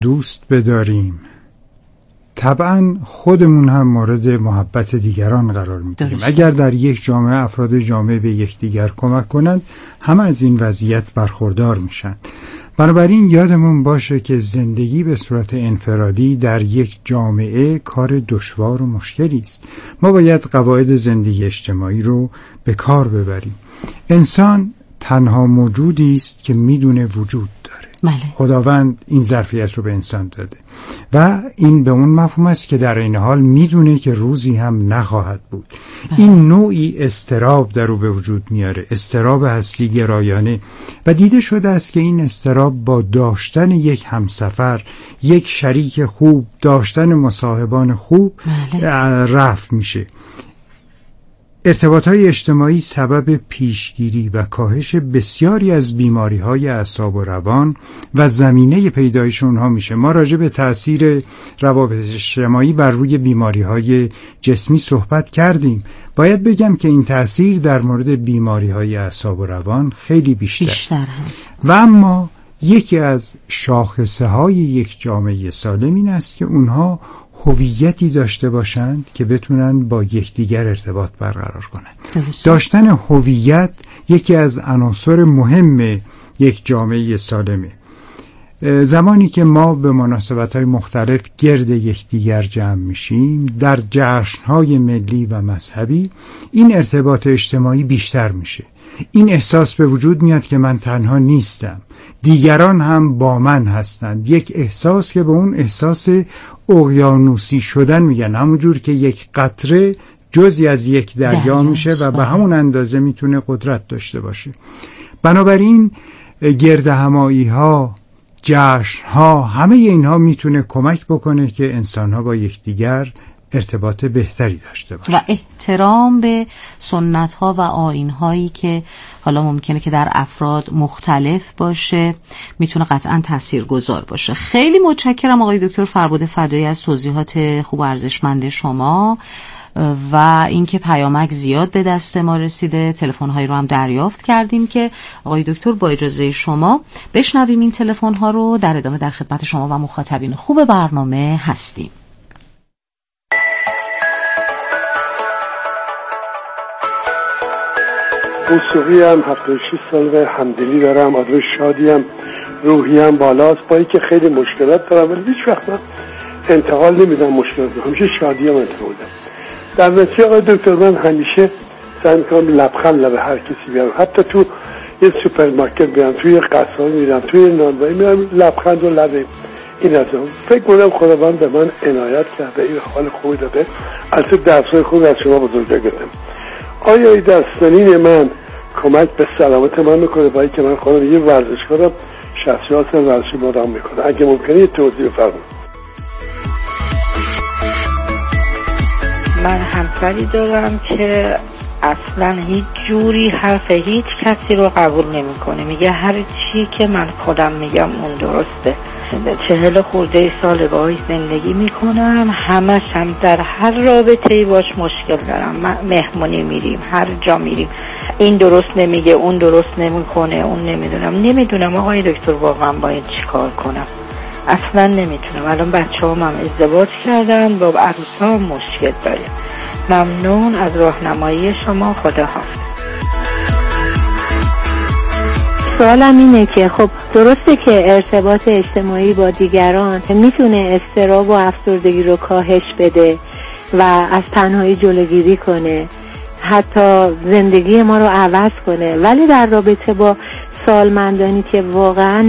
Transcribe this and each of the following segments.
دوست بداریم، طبعا خودمون هم مورد محبت دیگران قرار میگیریم. اگر در یک جامعه افراد جامعه به یکدیگر کمک کنند، همه از این وضعیت برخوردار میشن. بنابراین یادمون باشه که زندگی به صورت انفرادی در یک جامعه کار دشوار و مشکلی است. ما باید قواعد زندگی اجتماعی رو به کار ببریم. انسان تنها موجودی است که میدونه وجود داره. خداوند این ظرفیت رو به انسان داده و این به اون مفهوم است که در این حال میدونه که روزی هم نخواهد بود. این نوعی اضطراب در او به وجود میاره، اضطراب هستی گرایانه، و دیده شده است که این اضطراب با داشتن یک همسفر، یک شریک خوب، داشتن مصاحبان خوب رفع میشه. ارتباطات اجتماعی سبب پیشگیری و کاهش بسیاری از بیماری‌های اعصاب و روان و زمینه پیدایش اونها میشه. ما راجع به تأثیر روابط اجتماعی بر روی بیماری‌های جسمی صحبت کردیم. باید بگم که این تأثیر در مورد بیماری‌های اعصاب و روان خیلی بیشتر هست. و اما یکی از شاخصه‌های یک جامعه سالم این است که اونها هویتی داشته باشند که بتونن با یکدیگر ارتباط برقرار کنند. داشتن هویت یکی از عناصر مهم یک جامعه سالمه. زمانی که ما به مناسبت‌های مختلف گرد یکدیگر جمع میشیم، در جشن‌های ملی و مذهبی، این ارتباط اجتماعی بیشتر میشه. این احساس به وجود میاد که من تنها نیستم، دیگران هم با من هستند. یک احساس که به اون احساس اقیانوسی شدن میگن، همونجور که یک قطره جزئی از یک دریا میشه و به همون اندازه میتونه قدرت داشته باشه. بنابراین گرد همایی ها، جشن ها، همه اینها میتونه کمک بکنه که انسان ها با یکدیگر ارتباط بهتری داشته باشه و احترام به سنت ها و آیین هایی که حالا ممکنه که در افراد مختلف باشه میتونه قطعا تاثیرگذار باشه. خیلی متشکرم آقای دکتر فربد فدایی از توضیحات خوب و ارزشمند شما و اینکه پیامک زیاد به دست ما رسیده. تلفن هایی رو هم دریافت کردیم که آقای دکتر با اجازه شما بشنویم این تلفن ها رو. در ادامه در خدمت شما و مخاطبین خوب برنامه هستیم. موسیقی هم 76 سال و همدلی دارم، آدم شادیم، روحی هم بالاست، با اینکه خیلی مشکلات دارم ولی هیچ وقت من انتقال نمیدم مشکلات، همیشه شادی هم انتقال میدم. در نتیجه آقای دکتر من همیشه سعی میکنم لبخند لب هر کسی بیارم، حتی تو یه سوپرمارکت بیارم، توی قصابی میرم، توی نانوایی میرم، لبخند و لب این از اون. فکر کنم خداوند به من عنایت کرده، این حال خوبی داده. البته درسای خوبی از شما بزرگتر گرفتم. آیا این درس‌نین من کمک به سلامت من میکنه؟ با اینکه من خودم یه ورزشکارم، 64 سال ورزشی مدام میکنه. اگه ممکنه یه توضیح بفرمایید. من همسری دارم که اصلا هیچ جوری حرف هیچ کسی رو قبول نمیکنه، میگه هر چی که من خودم میگم اون درسته. 40 خورده سال باهاش زندگی میکنم، همش هم در هر رابطه‌ای باش مشکل دارم. مهمونی میریم، هر جا میریم، این درست نمیگه، اون درست نمیکنه، اون نمیدونم آقای دکتر واقعا باید چیکار کنم، اصلا نمیتونم. الان بچه‌هام هم ازدواج کردن، با عروسا هم مشکل داریم. ممنون از راهنمایی شما، خداحافظ. سوالم اینه که خب درسته که ارتباط اجتماعی با دیگران میتونه اضطراب و افسردگی رو کاهش بده و از تنهایی جلوگیری کنه، حتی زندگی ما رو عوض کنه، ولی در رابطه با سالمندانی که واقعا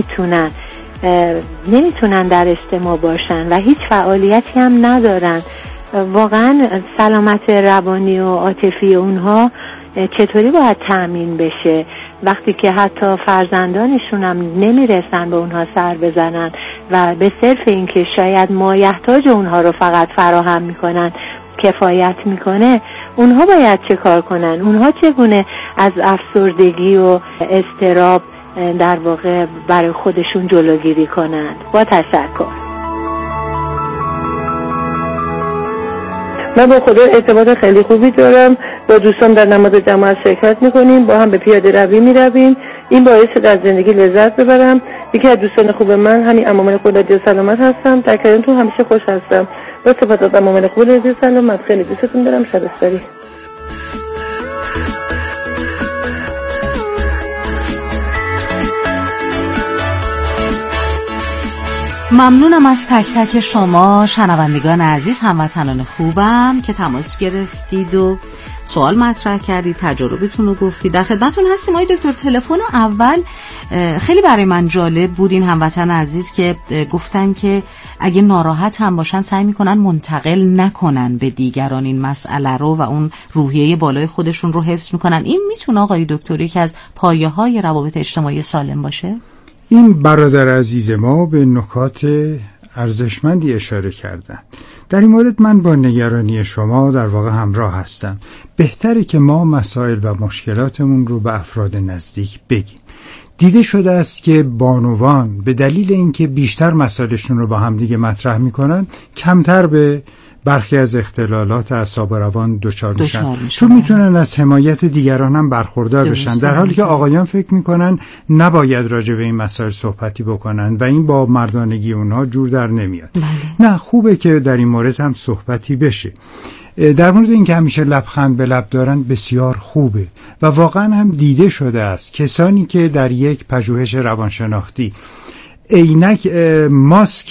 نمیتونن در اجتماع باشن و هیچ فعالیتی هم ندارن، واقعا سلامت روانی و عاطفی اونها چطوری باید تأمین بشه وقتی که حتی فرزندانشون هم نمیرسن به اونها سر بزنن و به صرف اینکه شاید مایحتاج اونها رو فقط فراهم میکنن کفایت میکنه؟ اونها باید چه کار کنن؟ اونها چگونه از افسردگی و اضطراب در واقع برای خودشون جلوگیری کنن؟ با تشکر. من با خدا ارتباط خیلی خوبی دارم، با دوستان در نماز جماعت شرکت میکنیم، با هم به پیاده روی میرویم. این باعث شده از زندگی لذت ببرم. یکی از دوستان خوب من همین عمامل خدادی سلامت هستم. در کردنتون همیشه خوش هستم. با سپاس از عمامل خدادی سلامت. خیلی دوستتون دارم. شب بخیر. ممنونم از تک تک شما شنوندگان عزیز، هموطنان خوبم که تماس گرفتید و سوال مطرح کردید، تجربتون رو گفتید. در خدمتتون هستیم آقای دکتر. تلفن اول خیلی برای من جالب بود. این هموطن عزیز که گفتن که اگه ناراحت هم باشن سعی میکنن منتقل نکنن به دیگران این مسئله رو و اون روحیه بالای خودشون رو حفظ میکنن. این میتونه آقای دکتر یکی از پایه‌های روابط اجتماعی سالم باشه؟ این برادر عزیز ما به نکات ارزشمندی اشاره کردن. در این مورد من با نگرانی شما در واقع همراه هستم. بهتره که ما مسائل و مشکلاتمون رو به افراد نزدیک بگیم. دیده شده است که بانوان به دلیل اینکه بیشتر مسائلشون رو با هم دیگه مطرح میکنن کمتر به برخی از اختلالات اعصاب و روان دچار میشن، چون میتونن از حمایت دیگران هم برخوردار بشن، در حالی که آقایان فکر میکنن نباید راجع به این مسائل صحبتی بکنن و این با مردانگی اونها جور در نمیاد. نه، خوبه که در این مورد هم صحبتی بشه. در مورد این که همیشه لبخند به لب دارن بسیار خوبه و واقعا هم دیده شده است کسانی که در یک پژوهش روانشناختی عینک ماسک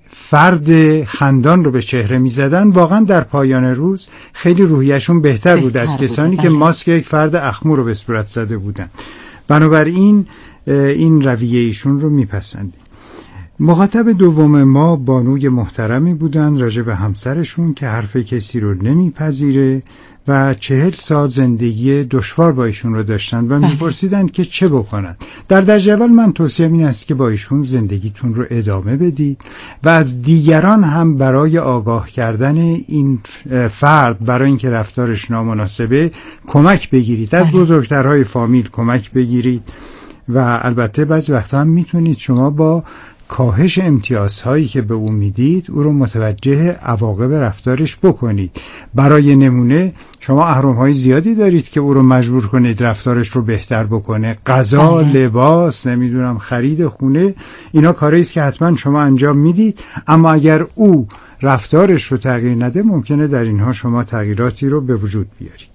فرد خندان رو به چهره می‌زدن، واقعا در پایان روز خیلی روحیشون بهتر بود از کسانی که ماسک یک فرد اخمو رو به صورت زده بودن. بنابراین این رویه ایشون رو میپسندیم. مخاطب دوم ما بانوی محترمی بودن راجع به همسرشون که حرف کسی رو نمیپذیره و 40 سال زندگی دشوار با ایشون رو داشتن و میپرسیدن که چه بکنن. در درجه اول من توصیه‌م این است که با ایشون زندگیتون رو ادامه بدید و از دیگران هم برای آگاه کردن این فرد، برای اینکه رفتارش نامناسبه، کمک بگیرید. از بزرگترهای فامیل کمک بگیرید و البته بعضی وقتا هم میتونید شما با کاهش امتیازهایی که به او میدید او رو متوجه عواقب رفتارش بکنید. برای نمونه شما اهرم‌های زیادی دارید که او رو مجبور کنید رفتارش رو بهتر بکنه. غذا، لباس، نمیدونم خرید خونه، اینا کاری است که حتما شما انجام میدید، اما اگر او رفتارش رو تغییر نده ممکنه در اینها شما تغییراتی رو به وجود بیارید.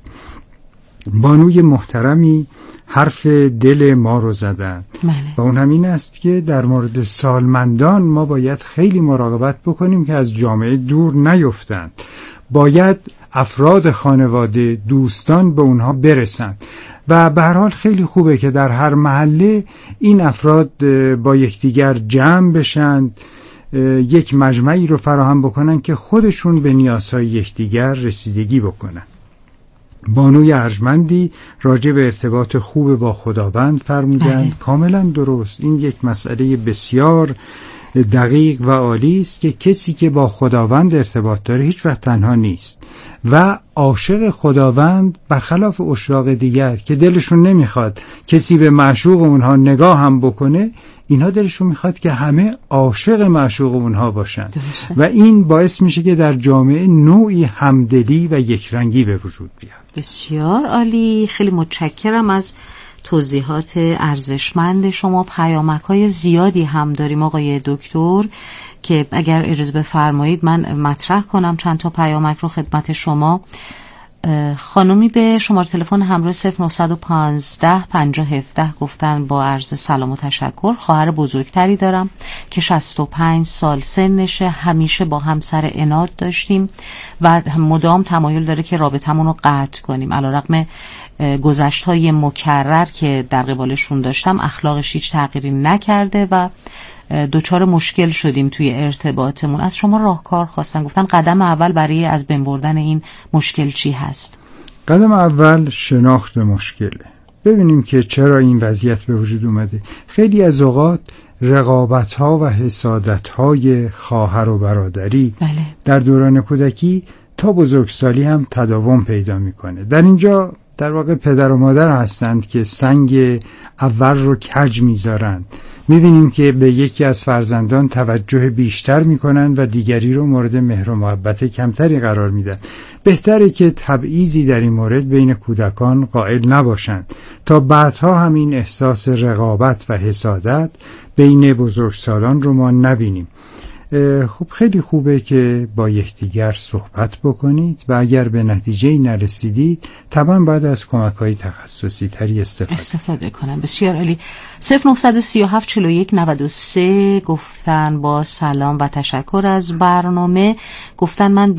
بانوی محترمی حرف دل ما رو زدن و اون هم این است که در مورد سالمندان ما باید خیلی مراقبت بکنیم که از جامعه دور نیفتند. باید افراد خانواده، دوستان به اونها برسند و به هر حال خیلی خوبه که در هر محله این افراد با یکدیگر جمع بشن، یک مجمعی رو فراهم بکنن که خودشون به نیازهای یکدیگر رسیدگی بکنن. بانوی ارجمندی راجع به ارتباط خوب با خداوند فرمودند. کاملا درست. این یک مسئله بسیار دقیق و عالی است که کسی که با خداوند ارتباط داره هیچ وقت تنها نیست و عاشق خداوند، برخلاف عشاق دیگر که دلشون نمیخواد کسی به معشوق اونها نگاه هم بکنه، اینها دلشون میخواد که همه عاشق معشوق اونها باشن و این باعث میشه که در جامعه نوعی همدلی و یکرنگی به وجود بیاد. بسیار عالی. خیلی متشکرم از توضیحات ارزشمند شما. پیامک‌های زیادی هم داریم آقای دکتر که اگر اجازه بفرمایید من مطرح کنم چند تا پیامک رو خدمت شما. خانومی به شماره تلفن همراه 0915 5017 گفتن با عرض سلام و تشکر. خواهر بزرگتری دارم که 65 سال سنشه، همیشه با همسر عناد داشتیم و مدام تمایل داره که رابطمون رو قطع کنیم. علیرغم گذشت‌های مکرر که در قبالشون داشتم اخلاقش هیچ تغییری نکرده و دوچار مشکل شدیم توی ارتباطمون. از شما راهکار خواستن، گفتن قدم اول برای از بین بردن این مشکل چی هست؟ قدم اول شناخت مشکله. ببینیم که چرا این وضعیت به وجود اومده. خیلی از اوقات رقابت‌ها و حسادت‌های خواهر و برادری در دوران کودکی تا بزرگسالی هم تداوم پیدا میکنه. در اینجا در واقع پدر و مادر هستند که سنگ اول رو کج میذارند می‌بینیم که به یکی از فرزندان توجه بیشتر می‌کنند و دیگری رو مورد مهر و محبت کمتری قرار میدن. بهتره که تبعیضی در این مورد بین کودکان قائل نباشند تا بعدها همین احساس رقابت و حسادت بین بزرگسالان رو ما نبینیم. خب خیلی خوبه که با یکدیگر صحبت بکنید و اگر به نتیجه نرسیدید طبعا باید از کمک‌های تخصصی تری استفاده کنم. بسیار عالی. 0937 41 93 گفتن با سلام و تشکر از برنامه. گفتن من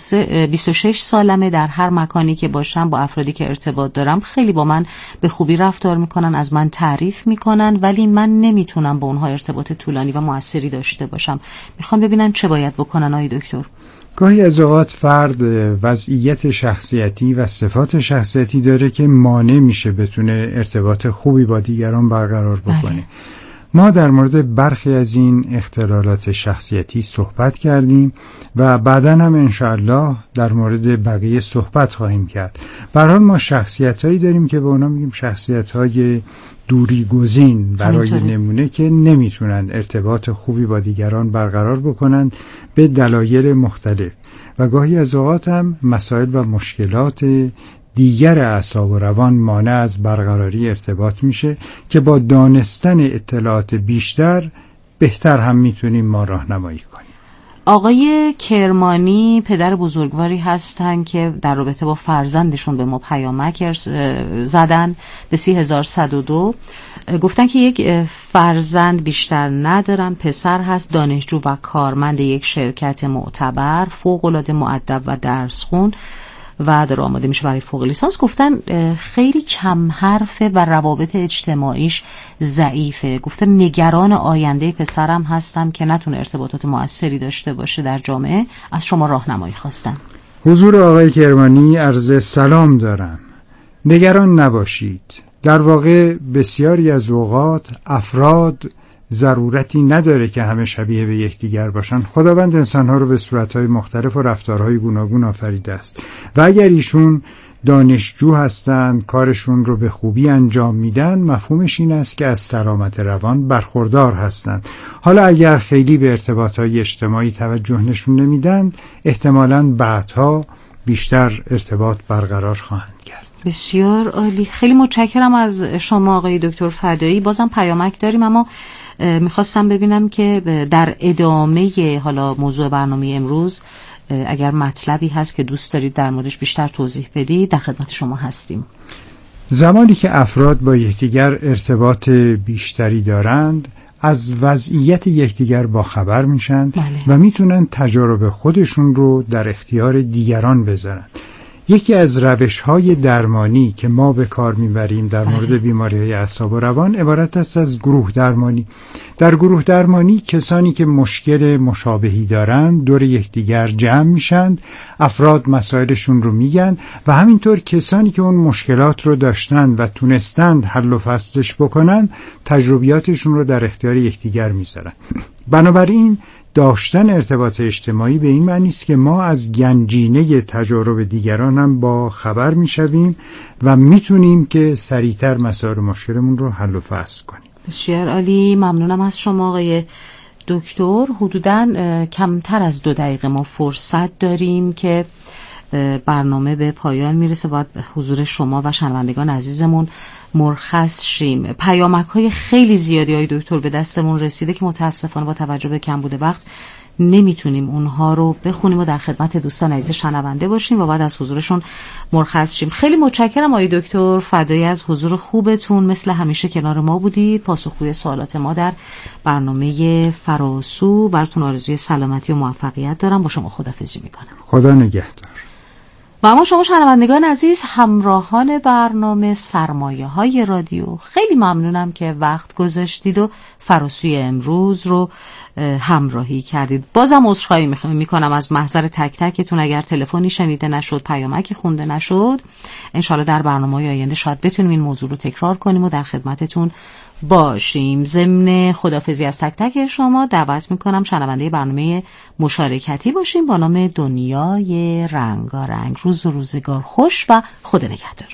26 سالمه، در هر مکانی که باشم با افرادی که ارتباط دارم خیلی با من به خوبی رفتار میکنن، از من تعریف میکنن، ولی من نمیتونم با اونها ارتباط طولانی و موثری داشته باشم. میخوام ببینن چه باید بکنن آقای دکتر؟ گاهی از اوقات فرد وضعیت شخصیتی و صفات شخصیتی داره که مانع میشه بتونه ارتباط خوبی با دیگران برقرار بکنه. ما در مورد برخی از این اختلالات شخصیتی صحبت کردیم و بعداً هم انشاءالله در مورد بقیه صحبت خواهیم کرد. به هر حال ما شخصیت‌هایی داریم که به اونا میگیم شخصیت‌های دوری گزین، برای نمونه که نمیتونن ارتباط خوبی با دیگران برقرار بکنن به دلایل مختلف و گاهی از اوقات هم مسائل و مشکلات دیگر اعصاب و روان مانع از برقراری ارتباط میشه که با دانستن اطلاعات بیشتر بهتر هم میتونیم ما راهنمایی کنیم. آقای کرمانی پدر بزرگواری هستن که در رابطه با فرزندشون به ما پیامک زدن به 30102. گفتن که یک فرزند بیشتر ندارن، پسر هست، دانشجو و کارمند یک شرکت معتبر، فوق‌العاده مؤدب و درسخون و داره آماده میشه برای فوق لیسانس. گفتن خیلی کم حرفه و روابط اجتماعیش ضعیفه. گفتن نگران آینده پسرم هستم که نتونه ارتباطات مؤثری داشته باشه در جامعه. از شما راهنمایی خواستم. حضور آقای کرمانی، عرض سلام دارم. نگران نباشید. در واقع بسیاری از اوقات افراد ضرورتی نداره که همه شبیه به یکدیگر باشن. خداوند انسانها رو به صورتهای مختلف و رفتارهای گوناگون آفریده است و اگر ایشون دانشجو هستند، کارشون رو به خوبی انجام میدن، مفهومش این است که از سلامت روان برخوردار هستند. حالا اگر خیلی به ارتباطهای اجتماعی توجه نشون نمیدن، احتمالاً بعدها بیشتر ارتباط برقرار خواهند کرد. بسیار عالی. خیلی متشکرم از شما آقای دکتر فدایی. بازم پیامک داریم، اما میخواستم ببینم که در ادامه حالا موضوع برنامه امروز اگر مطلبی هست که دوست دارید در موردش بیشتر توضیح بدید، در خدمت شما هستیم. زمانی که افراد با یکدیگر ارتباط بیشتری دارند، از وضعیت یکدیگر باخبر میشن و میتونن تجارب خودشون رو در اختیار دیگران بذارن. یکی از روش‌های درمانی که ما به کار می‌بریم در مورد بیماری‌های اعصاب و روان عبارت است از گروه درمانی. در گروه درمانی کسانی که مشکل مشابهی دارند دور یکدیگر جمع میشن، افراد مسائلشون رو میگن و همینطور کسانی که اون مشکلات رو داشتن و تونستند حل و فصلش بکنن تجربیاتشون رو در اختیار یکدیگر میذارن. بنابراین داشتن ارتباط اجتماعی به این معنی است که ما از گنجینه تجارب دیگران هم با خبر میشویم و میتونیم که سریعتر مسائل مشکلمون رو حل و فصل کنیم. بسیار عالی. ممنونم از شما آقای دکتر. حدوداً کمتر از 2 دقیقه ما فرصت داریم که برنامه به پایان میرسه. باید حضور شما و شنوندگان عزیزمون مرخص شیم. پیامک‌های خیلی زیادی های دکتر به دستمون رسیده که متاسفانه با توجه به کم بوده وقت نمیتونیم اونها رو بخونیم و در خدمت دوستان عزیز شنونده باشیم و بعد از حضورشون مرخص شیم. خیلی متشکرم آقای دکتر فدایی از حضور خوبتون. مثل همیشه کنار ما بودید، پاسخگوی سوالات ما در برنامه فراسو. براتون آرزوی سلامتی و موفقیت دارم. با شما خداحافظی میکنم. خدا نگهدار. و اما شما شنوندگان عزیز، همراهان برنامه سرمایه‌های رادیو، خیلی ممنونم که وقت گذاشتید و فراسوی امروز رو همراهی کردید. بازم عذرخواهی میکنم از محضر تک تکتون اگر تلفنی شنیده نشد، پیامکی خونده نشد. انشالله در برنامه‌های آینده شاید بتونیم این موضوع رو تکرار کنیم و در خدمتتون باشیم. ضمن خداحافظی از تک تک شما دعوت میکنم شنونده برنامه مشارکتی باشیم با نام دنیای رنگارنگ. روز و روزگار خوش و خدا نگهدار.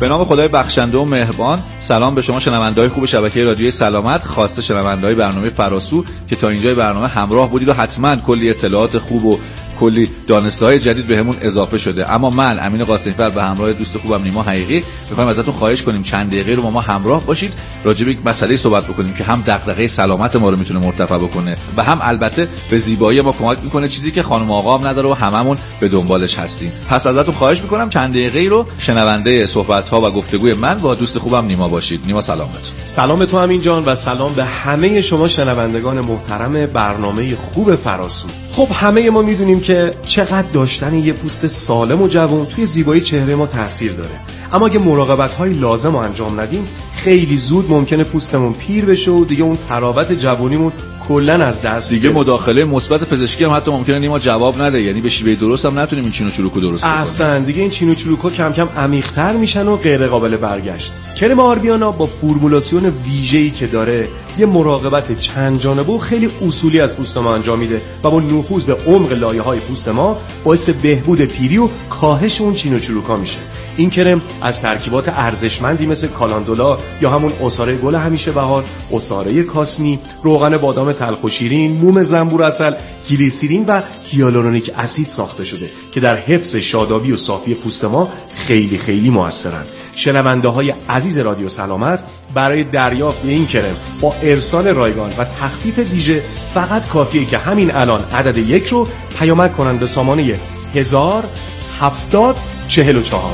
به نام خدای بخشنده و مهربان. سلام به شما شنونده‌های خوب شبکه رادیوی سلامت، خاصه شنونده‌های برنامه فراسو که تا اینجای برنامه همراه بودید و حتما کلی اطلاعات خوب و کلی دانسته‌های جدید بهمون اضافه شده. اما من امین قاسمی‌فر به همراه دوست خوبم نیما حقیقی می‌خوایم ازتون خواهش کنیم چند دقیقه رو با ما همراه باشید، راجع به یک مسئله صحبت بکنیم که هم دغدغه سلامت ما رو میتونه مرتفع بکنه و هم البته به زیبایی ما کمک میکنه، چیزی که خانم آقا هم نداره و هممون به دنبالش هستیم. پس ازتون خواهش می‌کنم چند دقیقه رو شنونده صحبت‌ها و گفتگوی من با دوست خوبم نیما باشید. نیما سلامت. سلام به تو امین جان و سلام به همه شما شنوندگان محترم برنامه خوب فراسو. خب همه ما میدونیم که چقدر داشتن یه پوست سالم و جوان توی زیبایی چهره ما تاثیر داره، اما اگه مراقبت‌های لازم رو انجام ندیم خیلی زود ممکنه پوستمون پیر بشه و دیگه اون تراوت جوانیمون کلا از دست دیگه مداخله مثبت پزشکی هم حتی ممکنه نیما جواب نده، یعنی به شیوه درست هم نتونیم این چین و چروکو درست کنیم. اصلا دیگه این چین و چروکا کم کم عمیق‌تر میشن و غیر قابل برگشت. کرم آربیانا با فرمولاسیون ویژه‌ای که داره یه مراقبت چند جانبه و خیلی اصولی از پوست ما انجام میده و با نفوذ به عمق لایه‌های پوست ما باعث بهبود پیری و کاهش اون چین و چروکا میشه. این کرم از ترکیبات ارزشمندی مثل کالاندولا یا همون عصاره گل همیشه بهار، عصاره کاسمی، روغن بادام تلخ و شیرین، موم زنبور عسل، گلیسرین و هیالورونیک اسید ساخته شده که در حفظ شادابی و صافی پوست ما خیلی خیلی موثرن. شنونده‌های عزیز رادیو سلامت برای دریافت این کرم با ارسال رایگان و تخفیف ویژه فقط کافیه که همین الان عدد 1 رو پیامک کنن به سامانه 107044.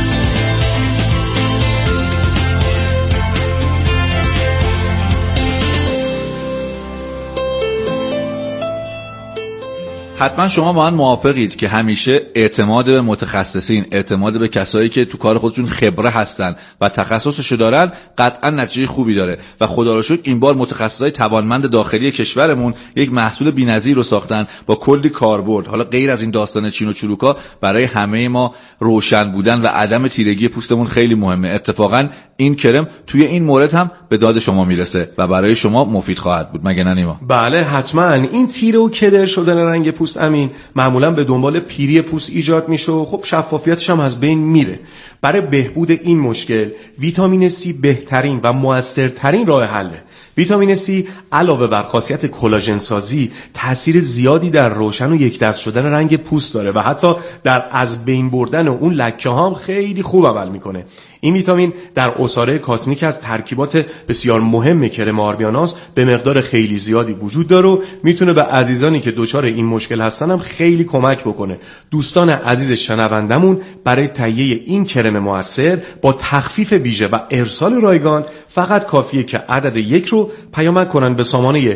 حتما شما با من موافقید که همیشه اعتماد به متخصصین، اعتماد به کسایی که تو کار خودشون خبره هستن و تخصصشو دارن قطعا نتیجه خوبی داره و خدا رو شکر این بار متخصصای توانمند داخلی کشورمون یک محصول بی‌نظیر رو ساختن با کلی کاربرد. حالا غیر از این داستان چین و چروکا، برای همه ما روشن بودن و عدم تیرگی پوستمون خیلی مهمه. اتفاقا این کرم توی این مورد هم به داد شما میرسه و برای شما مفید خواهد بود، مگه نه نیما؟ بله حتما. این تیره و کدر شدن رنگ پوست امین معمولا به دنبال پیری پوست ایجاد میشه و خب شفافیتش هم از بین میره. برای بهبود این مشکل ویتامین C بهترین و موثرترین راه حله. ویتامین C علاوه بر خاصیت کلاژن سازی تأثیر زیادی در روشن و یک دست شدن رنگ پوست داره و حتی در از بین بردن اون لکه ها هم خیلی خوب عمل میکنه. این ویتامین در عصاره کاسمی که از ترکیبات بسیار مهم کرم آربیاناست به مقدار خیلی زیادی وجود داره و میتونه به عزیزانی که دچار این مشکل هستن هم خیلی کمک بکنه. دوستان عزیز شنوندمون برای تهیه این کرم موثر با تخفیف ویژه و ارسال رایگان فقط کافیه که عدد 1 رو پیامک کنن به سامانه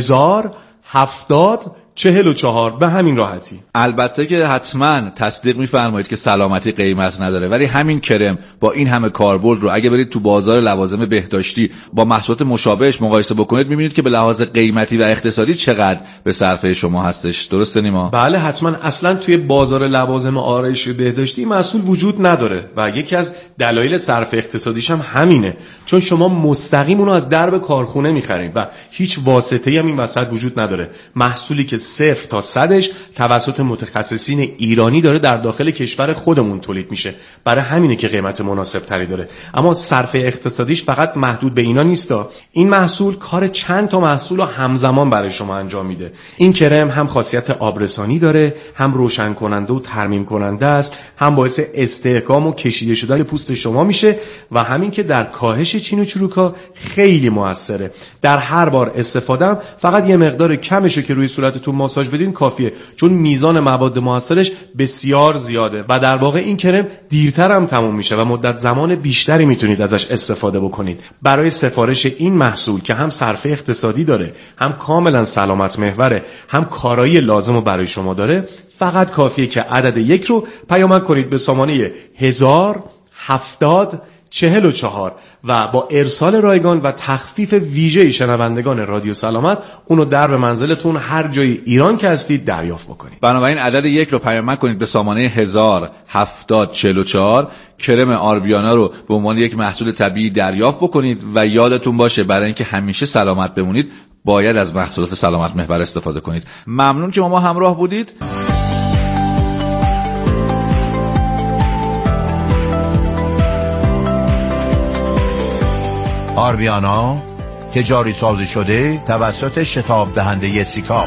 107044 به همین راحتی. البته که حتما تصدیق می‌فرمایید که سلامتی قیمت نداره، ولی همین کرم با این همه کاربرد رو اگه برید تو بازار لوازم بهداشتی با محصولات مشابهش مقایسه بکنید می‌بینید که به لحاظ قیمتی و اقتصادی چقدر به صرفه شما هستش. درسته نیما؟ بله حتما. اصلا توی بازار لوازم آرایشی بهداشتی محصول وجود نداره و یکی از دلایل صرف اقتصادیش هم همینه، چون شما مستقیم اونو از درب کارخونه می‌خرید و هیچ واسطه‌ای هم این وسط وجود نداره. محصولی که 0 تا 100ش توسط متخصصین ایرانی داره در داخل کشور خودمون تولید میشه، برای همینه که قیمت مناسب تری داره. اما صرف اقتصادیش فقط محدود به اینا نیستا. این محصول کار چند تا محصول رو همزمان برای شما انجام میده. این کرم هم خاصیت آبرسانی داره، هم روشن کننده و ترمیم کننده است، هم باعث استحکام و کشیده شدن پوست شما میشه و همین که در کاهش چین و چروکا خیلی موثره. در هر بار استفاده فقط یه مقدار کمشه که روی صورتتون ماساژ بدین کافیه، چون میزان مواد موثرش بسیار زیاده و در واقع این کرم دیرتر هم تموم میشه و مدت زمان بیشتری میتونید ازش استفاده بکنید. برای سفارش این محصول که هم صرفه اقتصادی داره، هم کاملا سلامت محوره، هم کارایی لازم رو برای شما داره، فقط کافیه که عدد 1 رو پیامک کنید به سامانه 107044 و با ارسال رایگان و تخفیف ویژه شنوندگان رادیو سلامت اونو در به منزلتون هر جای ایران که هستید دریافت بکنید. بنابراین عدد 1 رو پیامک کنید به سامانه 107044، کرم آربیانا رو به عنوان یک محصول طبیعی دریافت بکنید و یادتون باشه برای اینکه همیشه سلامت بمونید باید از محصولات سلامت محور استفاده کنید. ممنون که با ما همراه بودید. باربیانا که جاری سازی شده توسط شتاب دهنده سیکاپ.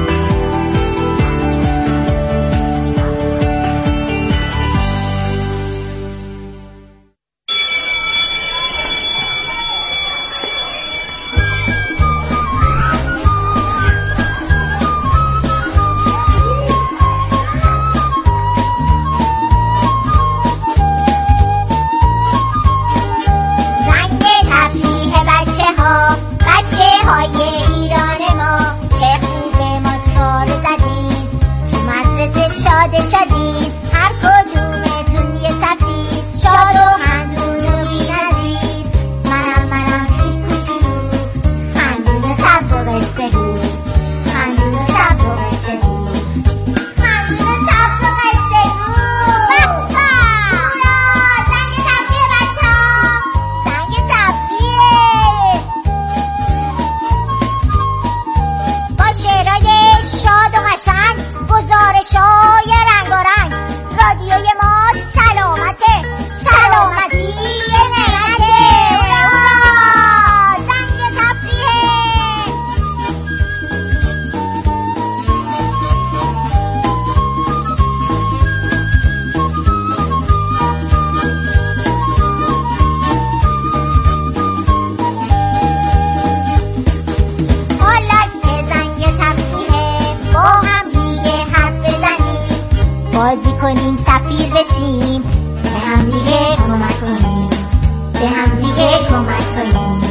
بازی کنیم سفیر بشیم، به هم دیگه کمک کنیم، به هم دیگه کمک کنیم.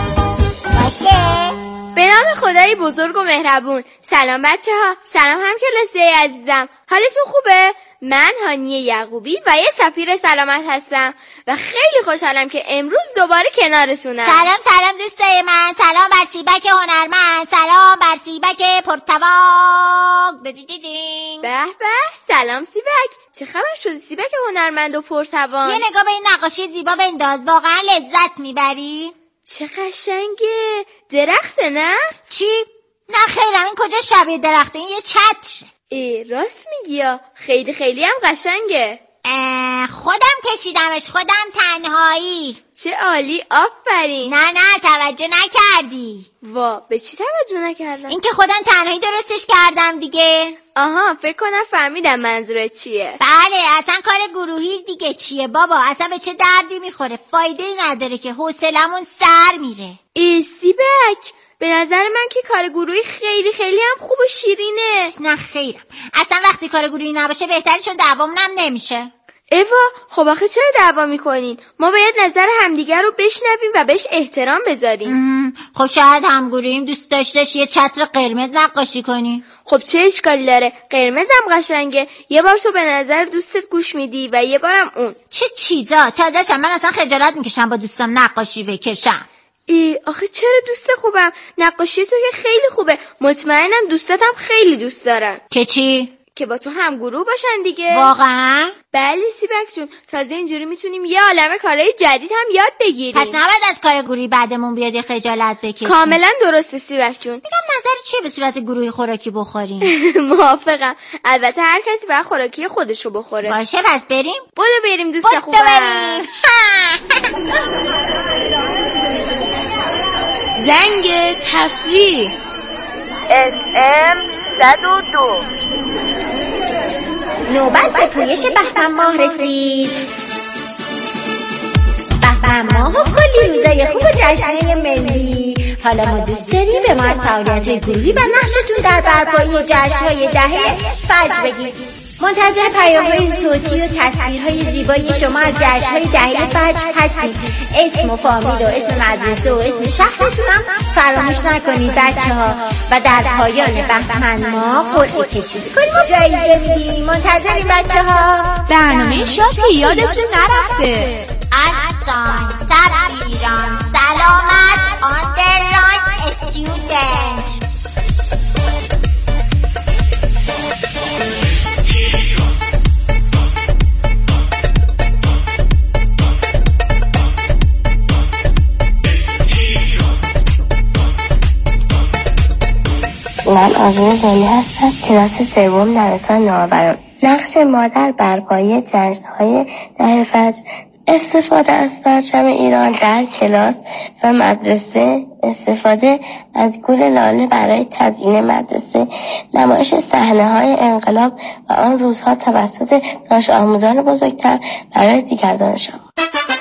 باشه؟ به نام خدای بزرگ و مهربون. سلام بچه ها، سلام هم کلاسی عزیزم، حالتون خوبه؟ من هانیه یعقوبی و یه سفیر سلامت هستم و خیلی خوشحالم که امروز دوباره کنارتونم. سلام دوستای من، سلام بر سیبک هنرمند، سلام بر سیبک پرتواق. به سلام سیبک، چه خبر شدی سیبک هنرمند و پرتوان؟ یه نگاه به این نقاشی زیبا بنداز، واقعا لذت میبری. چه قشنگه، درخته نه؟ چی؟ نه خیرم، این کجا شبیه درخته، این یه چتره. راست میگی یا، خیلی هم قشنگه. خودم کشیدمش، خودم تنهایی. چه عالی، آفرین. نه توجه نکردی. وا، به چی توجه نکردم؟ این که خودم تنهایی درستش کردم دیگه. آها، فکر کنم فهمیدم منظورت چیه. بله، اصلا کار گروهی دیگه چیه بابا، اصلا به چه دردی میخوره، فایده‌ای نداره که حوصلمون سر میره. سیبک، به نظر من که کار گروهی خیلی هم خوب و شیرینه. نه خیرم، اصلا وقتی کار گروهی نباشه بهتره، چون دعوامون هم نمیشه. ایوا، خب آخه چرا دعوا میکنین؟ ما باید نظر همدیگر رو بشنویم و بهش احترام بذاریم. خب شاید همگروهیم دوست داشتش یه چتر قرمز نقاشی کنی. خب چه اشکالی داره؟ قرمزم قشنگه، یه بار تو به نظر دوستت گوش میدی و یه بارم اون. چه چیزا، تازه‌شم من اصلا خجالت میکشم با دوستم نقاشی بکشم. آخه چرا دوست خوبم؟ نقاشی تو که خیلی خوبه، مطمئنم دوستتم خیلی دوست دارن. که چی؟ که با تو هم گروه باشن دیگه. واقعا؟ بله سیبک جون، تازه اینجوری میتونیم یه عالمه کارهای جدید هم یاد بگیریم. پس نباید از کار گروهی بعدمون بیاد یه خجالت بکشیم. کاملا درسته سیبک جون. میگم نظر چیه به صورت گروهی خوراکی بخوریم؟ موافقم، البته هر کسی باید خوراکی خودشو بخوره. باشه پس بریم. بریم دوست خوبم. زنگ تفریح SM 102. نوبت به پویش بهمن ماه رسید. بهمن ماه و کلی روزای خوب و جشن‌های ملی. حالا ما دوست داریم به ما از فعالیت‌های گروهی و نقشتون در برپایی جشن‌های دهه فجر بگید. منتظر پیام‌های صوتی و تصویرهای زیبای شما از جشن‌های دهه فجر هستیم. اسم و فامیل و اسم مدرسه و اسم شهرتونم فراموش نکنید بچه‌ها. و در پایان بهمن ماه قرعه کشی می‌کنیم و جایزه می‌دیم. منتظریم بچه‌ها. برنامه شاد که یادشون نرفته. احسان سر ایران سلامت آندرلاین استودنت. من آزین زنی هستم، کلاس سوم دبستان نوآوران. نقش مادر برپایی جشن‌های دهه فجر استفاده از پرچم ایران در کلاس و مدرسه، استفاده از گل لاله برای تزیین مدرسه، نمایش صحنه‌های انقلاب و آن روزها توسط دانش آموزان بزرگتر برای دیگر دانش آموزان.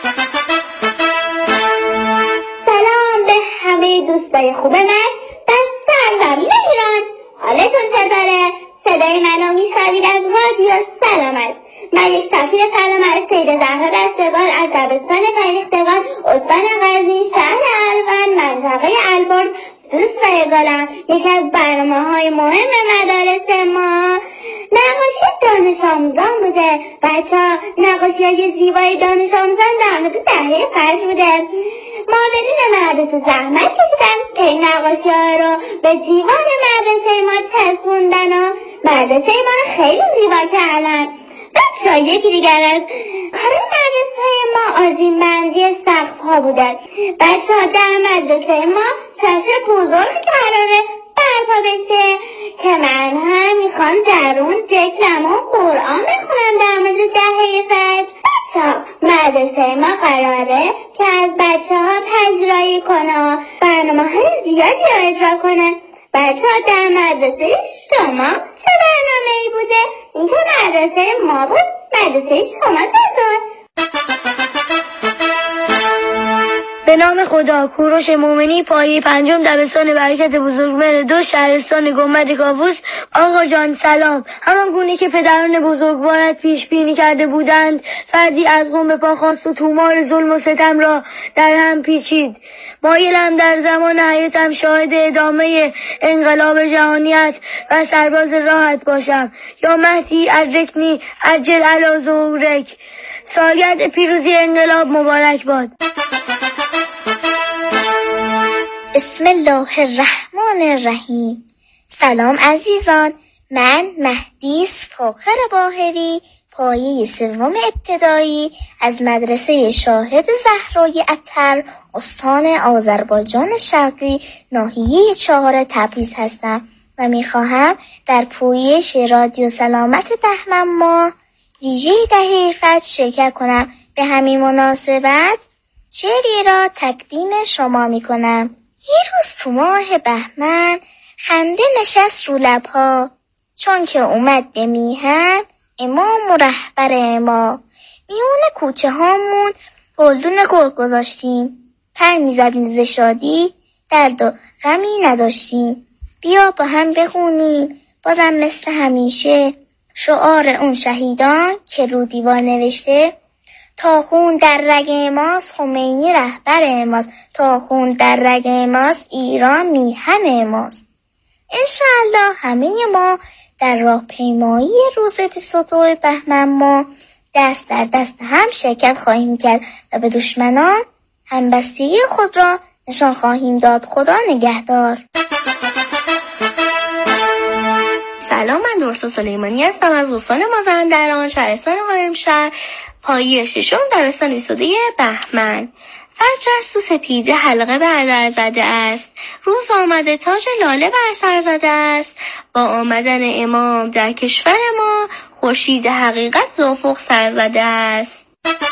سلام به همه دوستای خوب من در سرزمین ایران. حالتون چطوره؟ صدای منو میشنوید از رادیو سلامت. من یک سفیر سلامت سید زهرا دستگار از دبستان فرهیختگان استان غزنی شهر الون منطقه البرز دوست رایگانم. یکی از برنامه‌های مهم مدارس ما نقاشی دانش آموزان بوده. بچه‌ها نقاشی‌های زیبای دانش آموزان در مورد دهه فجر بوده. مادرین مدرسه زحمت کشیدن که این نقاشی‌ها رو به دیوار مدرسه ما چسبوندن و مدرسه ما رو خیلی زیبا کردن. بچه‌ها یکی دیگر از کار مدرسه ما آذین بندی سقف‌ها بودن. بچه‌ها در مدرسه ما چشم بزرگ قراره برپا بشه که من هم میخوام در اون دکلم و قرآن بخونم در مورد دهه فجر. بچه‌ها مدرسه ما قراره که از بچه‌ها پذیرایی کنه، برنامه‌های زیادی رو اجرا کنه. بچه‌ها در مدرسه شما چه برنامه‌ای بوده؟ اینکه مدرسه ما بود، مدرسه شما چطور؟ به نام خدا. کوروش مومنی، پایه 5 دبستان برکت بزرگمهر 2 شهرستان گنبد کاووس. آقا جان سلام. همان گونه که پدران بزرگوارت پیش بینی کرده بودند، فردی از قم به پا خواست و تومار ظلم و ستم را در هم پیچید. مایلم در زمان حیاتم شاهد ادامه انقلاب جهانیت و سرباز راحت باشم. یا مهدی ادرکنی عجل علی ظهورک. سالگرد پیروزی انقلاب مبارک باد. بسم الله الرحمن الرحیم. سلام عزیزان، من مهدیس فاخر باهری، پایه 3 ابتدایی از مدرسه شاهد زهرای عطر استان آذربایجان شرقی ناحیه 4 تبریز هستم و میخواهم در پویش رادیو سلامت بهمن ماه ویژه دهه فجر شرکت کنم. به همین مناسبت شعری را تقدیم شما میکنم. یه روز تو ماه بهمن خنده نشست رو لبها، چون که اومد به میهن امام و رهبر ما. میون کوچه هامون گلدون گل گذاشتیم، پر میزدیم ز شادی، درد و غمی نداشتیم. بیا با هم بخونیم بازم مثل همیشه شعار اون شهیدان که رو دیوار نوشته: تا خون در رگ ماست خمینی رهبر ماست، تا خون در رگ ماست ایران میهن ماست. انشاءالله همه ما در راه پیمایی روز 22 بهمن ما دست در دست هم شرکت خواهیم کرد و به دشمنان همبستگی خود را نشان خواهیم داد. خدا نگهدار. سلام، من نورسا سلیمانی هستم از استان مازندران شهرستان قائمشهر، پایه 6 دبستان 22 بهمن. فجر است و سپیده حلقه بر در زده است، روز آمده تاج لاله بر سر زده است. با آمدن امام در کشور ما خورشید حقیقت ز افق سر زده است.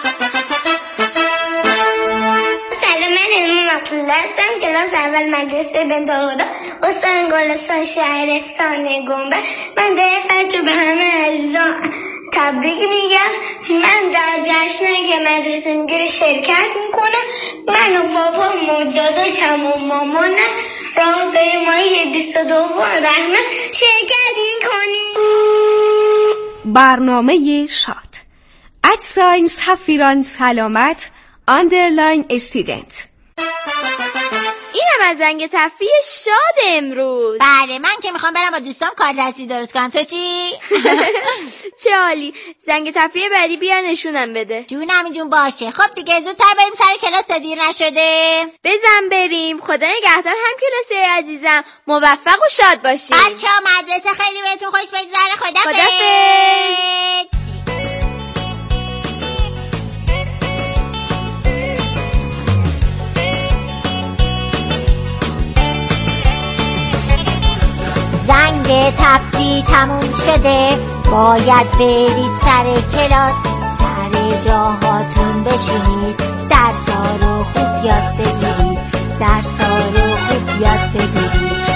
سلام، من امام عبدالله هستم، کلاس اول مدرسه بنت الهدی استان گلستان شهرستان گنبد. من در فجر به همه عزیزان تبریک میگم. من در جشنی که مدرسه میگیره شرکت میکنم. من و بابا داداشم و مامانم راه پیمایی 22 بهمن شرکت میکنیم. برنامه شاد ادساین سفیران سلامت آندرلاین استودنت. اینم از زنگ تفریح شاد امروز. بله، من که میخوام برم با دوستام کار دستی درست کنم. تو چی؟ چه عالی. زنگ تفریح بعدی بیار نشونم بده. جونم جون باشه. خب دیگه زودتر بریم سر کلاس تا دیر نشده. بزن بریم. خدا نگهدار هم کلاسی عزیزم. موفق و شاد باشید. بچه‌ها مدرسه خیلی بهتون خوش بگذره. خدافظ. زنگ تفریح تموم شده، باید برید سر کلاس. سر جاهاتون بشینید، درسا رو خوب یاد بگیرید، درسا رو خوب یاد بگیرید.